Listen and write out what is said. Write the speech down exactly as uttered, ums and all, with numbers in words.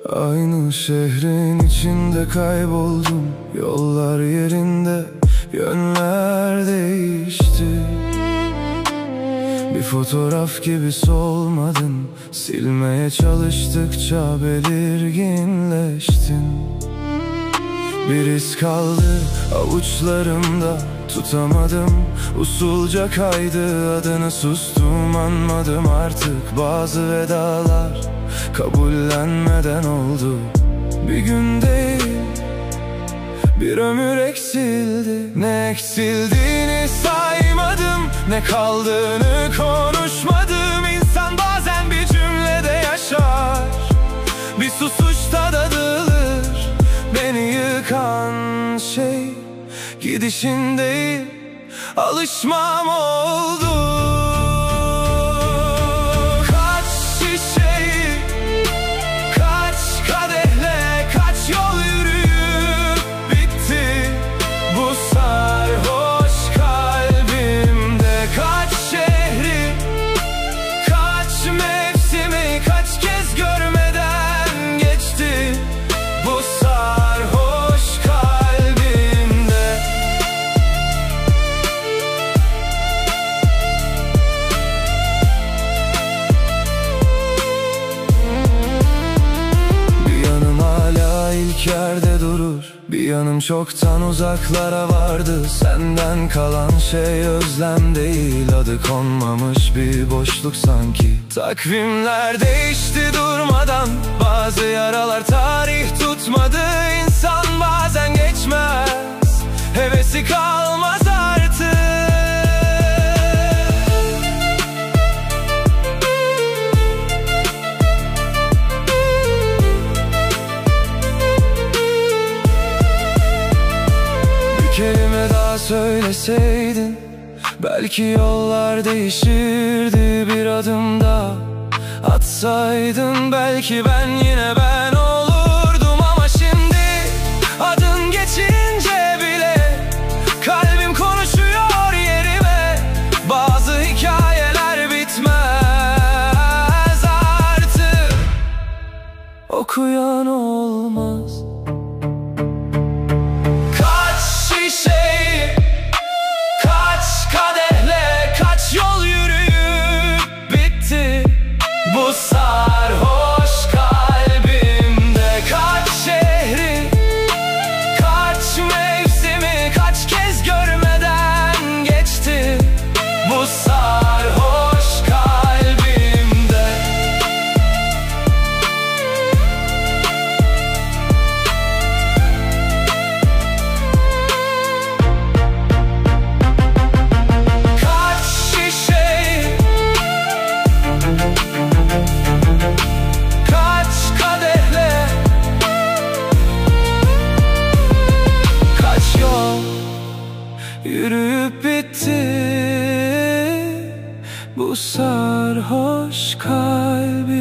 Aynı şehrin içinde kayboldum. Yollar yerinde, yönler değişti. Bir fotoğraf gibi solmadın. Silmeye çalıştıkça belirginleştin. Bir iz kaldı avuçlarımda, tutamadım. Usulca kaydı adını, sustum anmadım artık. Bazı vedalar kabullenmeden oldu. Bir gün değil, bir ömür eksildi. Ne eksildiğini saymadım, ne kaldığını konuşmadım. İnsan bazen bir cümlede yaşar, bir susuşta da dağılır. Beni yıkan şey gidişin değil, alışmam oldu. Kaç şişeyi, kaç kadehle, kaç yol yürüyüp bitti bu sarhoş kalbimde. Kaç şehri, kaç mevsimi, kaç kez görmeden geçti bu sarhoş kalbimde. Bir yanım hala ilk yerde durur, bir yanım çoktan uzaklara vardı. Senden kalan şey özlem değil, adı konmamış bir boşluk sanki. Takvimler değişti durmadan, bazı yaralar tarih tutmadı. İnsan bazen geçmez, hevesi kalmaz artık. Bir kelime daha söyleseydin, belki yollar değişirdi. Bir adım daha atsaydın, belki ben yine ben olurdum. Ama şimdi adın geçince bile kalbim konuşuyor yerime. Bazı hikayeler bitmez artık, okuyan olmaz. Kaç şişeyi, kaç kadehle, kaç yol yürüyüp bitti bu sarhoş kalbimde. Kaç şehri, kaç mevsimi, kaç kez görmeden geçti bu sarhoş kalbimde. Kaç şişeyi, kaç kadehle, kaç yol yürüyüp bitti bu sarhoş kalbim.